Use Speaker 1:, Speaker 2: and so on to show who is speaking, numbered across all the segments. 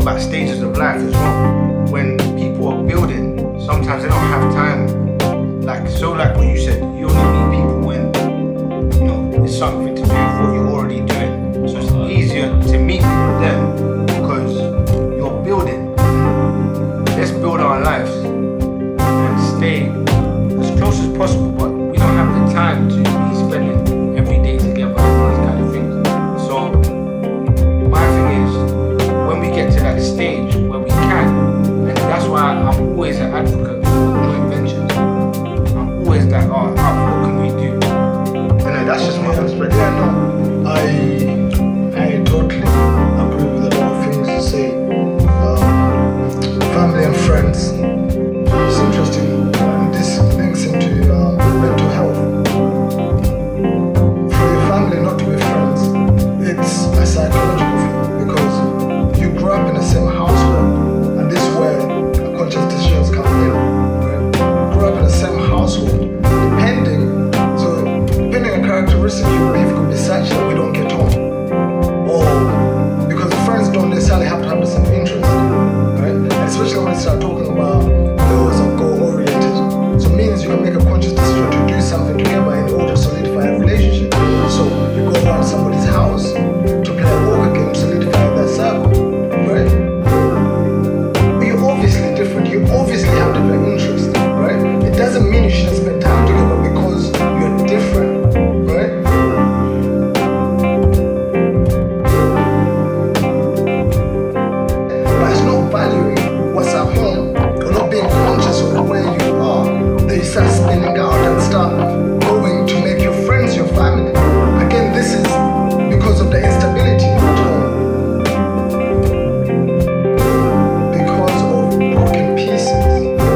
Speaker 1: about stages of life as well. When people are building, sometimes they don't have time. Like what you said, you only meet people when it's something to do with what you're already doing. So it's easier to meet them because you're building. Let's build our lives and stay as close as possible, but we don't have the time to be spending every day together and these kind of things. So my thing is, when we get to that stage where we can, and that's why I'm always an advocate for joint ventures. I'm always like, what can we do? That's just my perspective.
Speaker 2: Yeah, no, I totally agree with a lot of things you say. Family and friends. It's interesting. This links into mental health. For your family not to be friends, it's a psychological thing because you grew up in the same household, and this is where conscious decisions come in. Right? You grew up in the same household, depending on characteristics you believe could be such that we don't get on, or because friends don't necessarily have to have the same interest, right? And especially when we start talking about those are goal-oriented. So it means you can make a conscious decision to do something together in order to solidify a relationship. So you go around somebody's house to play a poker game, solidify that circle, right? But you're obviously different. You obviously have different interests, right? It doesn't mean you shouldn't spend time together because you're different. Valuing what's at home or not being conscious of where you are, then you start spinning out and start going to make your friends your family. Again, this is because of the instability at home, because of broken pieces.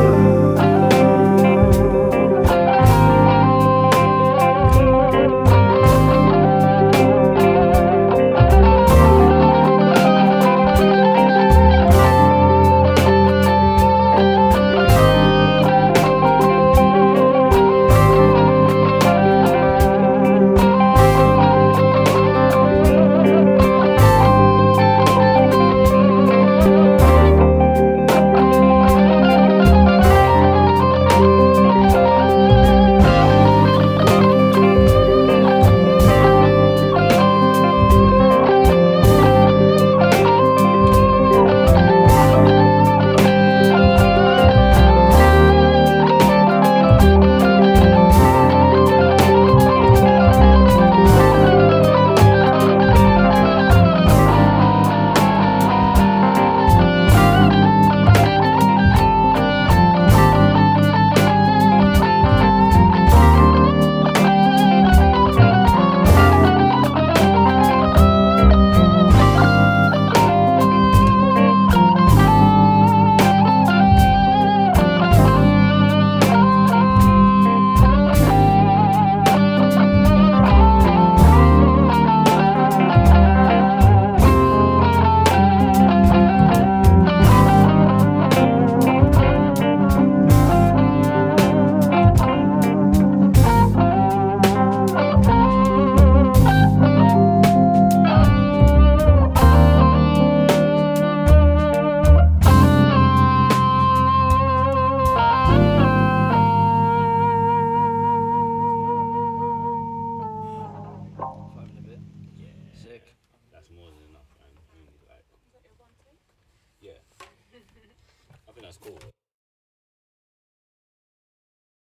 Speaker 1: Sick.
Speaker 3: That's more than enough, man. Really, like, yeah. I think that's cool.